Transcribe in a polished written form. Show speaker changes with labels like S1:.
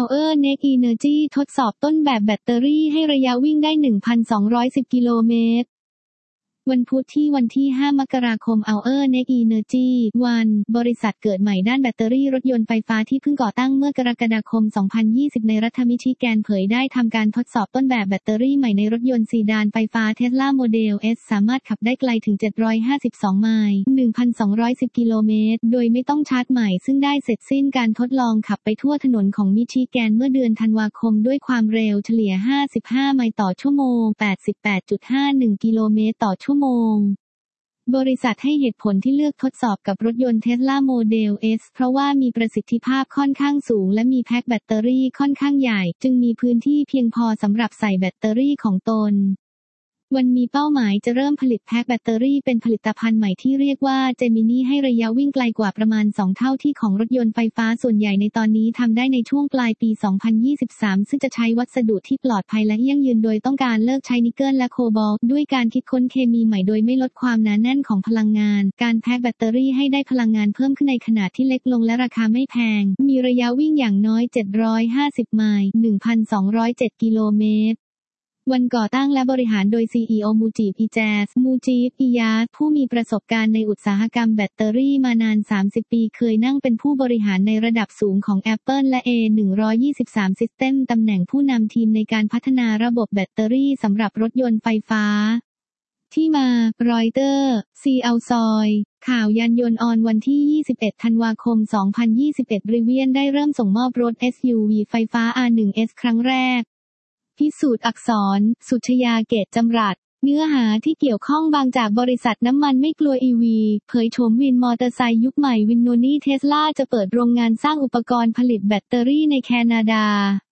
S1: PowerNet Energy ทดสอบต้นแบบแบตเตอรี่ให้ระยะวิ่งได้ 1,210 กิโลเมตรวันพุธที่5 มกราคม PowerNet Energy 1 บริษัทเกิดใหม่ด้านแบตเตอรี่รถยนต์ไฟฟ้าที่เพิ่งก่อตั้งเมื่อกรกฎาคม 2020 ในรัฐมิชิแกนเผยได้ทำการทดสอบต้นแบบแบตเตอรี่ใหม่ในรถยนต์ซีดานไฟฟ้า Tesla Model S สามารถขับได้ไกลถึง 752 ไมล์ 1,210 กิโลเมตร โดยไม่ต้องชาร์จใหม่ซึ่งได้เสร็จสิ้นการทดลองขับไปทั่วถนนของมิชิแกนเมื่อเดือนธันวาคมด้วยความเร็วเฉลี่ย 55 ไมล์ต่อชั่วโมง 88.51 กิโลเมตรต่อชั่วโมงบริษัทให้เหตุผลที่เลือกทดสอบกับรถยนต์ Tesla Model S เพราะว่ามีประสิทธิภาพค่อนข้างสูงและมีแพ็คแบตเตอรี่ค่อนข้างใหญ่จึงมีพื้นที่เพียงพอสำหรับใส่แบตเตอรี่ของตนวันมีเป้าหมายจะเริ่มผลิตแพ็คแบตเตอรี่เป็นผลิตภัณฑ์ใหม่ที่เรียกว่า Gemini ให้ระยะวิ่งไกลกว่าประมาณ 2 เท่าที่ของรถยนต์ไฟฟ้าส่วนใหญ่ในตอนนี้ทำได้ในช่วงปลายปี 2023 ซึ่งจะใช้วัสดุที่ปลอดภัยและยั่งยืนโดยต้องการเลิกใช้นิกเกิลและโคบอลต์ด้วยการคิดค้นเคมีใหม่โดยไม่ลดความหนาแน่นของพลังงานการแพ็คแบตเตอรี่ให้ได้พลังงานเพิ่มขึ้นในขนาดที่เล็กลงและราคาไม่แพงมีระยะวิ่งอย่างน้อย750ไมล์ 1,207 กิโลเมตรวันก่อตั้งและบริหารโดย CEO มูจีบ อิจาซ มูจีบ อิยาซผู้มีประสบการณ์ในอุตสาหกรรมแบตเตอรี่มานาน 30 ปีเคยนั่งเป็นผู้บริหารในระดับสูงของ Apple และ A123 System ตำแหน่งผู้นำทีมในการพัฒนาระบบแบตเตอรี่สำหรับรถยนต์ไฟฟ้าที่มารอยเตอร์ซีอัลซอยข่าวยานยนต์ออนวันที่ 21 ธันวาคม 2021 ริเวียนได้เริ่มส่งมอบรถ SUV ไฟฟ้า R1S ครั้งแรกพิสูจน์อักษร สุชยาเกตจำรัดเนื้อหาที่เกี่ยวข้องบางจากบริษัทน้ำมันไม่กลัว EV เผยโฉมวินมอเตอร์ไซค์ยุคใหม่วินโนนี่เทสลาจะเปิดโรงงานสร้างอุปกรณ์ผลิตแบตเตอรี่ในแคนาดา